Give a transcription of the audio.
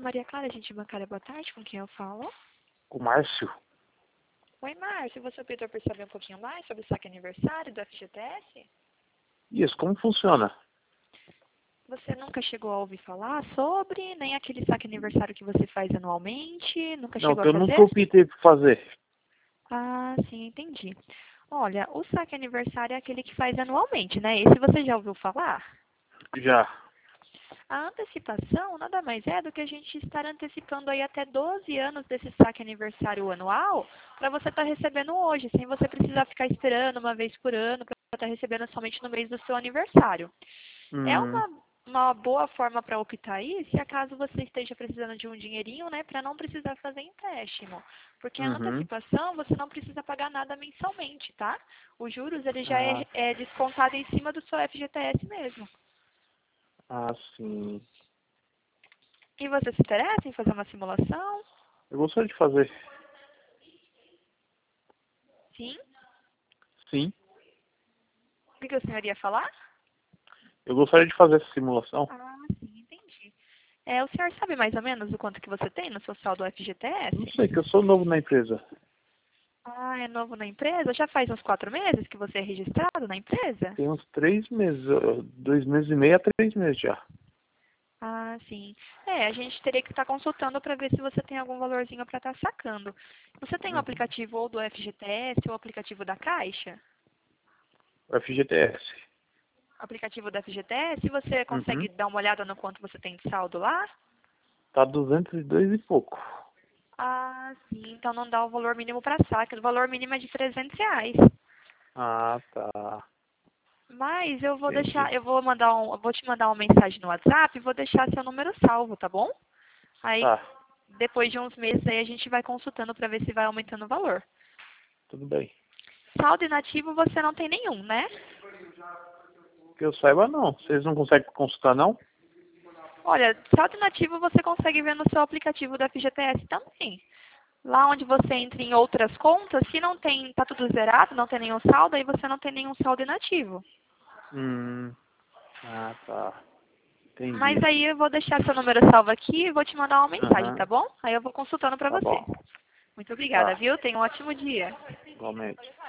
Maria Clara, agente bancária, boa tarde, com quem eu falo? O Márcio? Oi, Márcio, você optou por saber um pouquinho mais sobre o saque aniversário do FGTS? Isso, como funciona? Você nunca chegou a ouvir falar sobre, nem aquele saque aniversário que você faz anualmente? Nunca Não, chegou a que eu fazer? nunca optei por fazer. Ah, sim, entendi. Olha, o saque aniversário é aquele que faz anualmente, né? Esse você já ouviu falar? Já. A antecipação nada mais é do que a gente estar antecipando aí até 12 anos desse saque aniversário anual para você estar recebendo hoje, sem você precisar ficar esperando uma vez por ano para estar recebendo somente no mês do seu aniversário. É Hum, uma boa forma para optar aí, se acaso você esteja precisando de um dinheirinho, né, para não precisar fazer empréstimo. Porque a uhum. antecipação você não precisa pagar nada mensalmente, tá? Os juros ele já Ah, é descontado em cima do seu FGTS mesmo. sim. E você se interessa em fazer uma simulação? Eu gostaria de fazer. Sim? Sim. O que o senhor ia falar? Eu gostaria de fazer essa simulação. Ah, sim, entendi. O senhor sabe mais ou menos o quanto que você tem no seu saldo Não FGTS? sei, que eu sou novo na empresa. Ah, é novo na empresa? Já faz uns 4 meses que você é registrado na empresa? Tem uns 3 meses, 2 meses e meio a 3 meses já. Ah, sim. A gente teria que estar consultando para ver se você tem algum valorzinho para estar sacando. Você tem o Uhum. aplicativo ou do FGTS ou o aplicativo da Caixa? O FGTS. O aplicativo da FGTS, você consegue Uhum. dar uma olhada no quanto você tem de saldo lá? Tá 202 e pouco. Ah, sim. Então não dá o valor mínimo para saque. O valor mínimo é de R$ 300. Ah, tá. Mas eu vou Entendi. deixar, eu vou te mandar uma mensagem no WhatsApp e vou deixar seu número salvo, tá bom? Aí, Tá, depois de uns meses aí a gente vai consultando para ver se vai aumentando o valor. tudo bem. Saldo inativo você não tem nenhum, né? Que eu saiba, não. Vocês não conseguem consultar, não? Olha, saldo inativo você consegue ver no seu aplicativo da FGTS também. Lá onde você entra em outras contas, se não tem, tá tudo zerado, não tem nenhum saldo, aí você não tem nenhum saldo inativo. Hum. Ah, tá. Mas Entendi. aí eu vou deixar seu número salvo aqui e vou te mandar uma mensagem, tá Aham. bom? Aí eu vou consultando pra Tá você. bom. Muito obrigada, Tá. viu? Tenha um ótimo dia. Igualmente.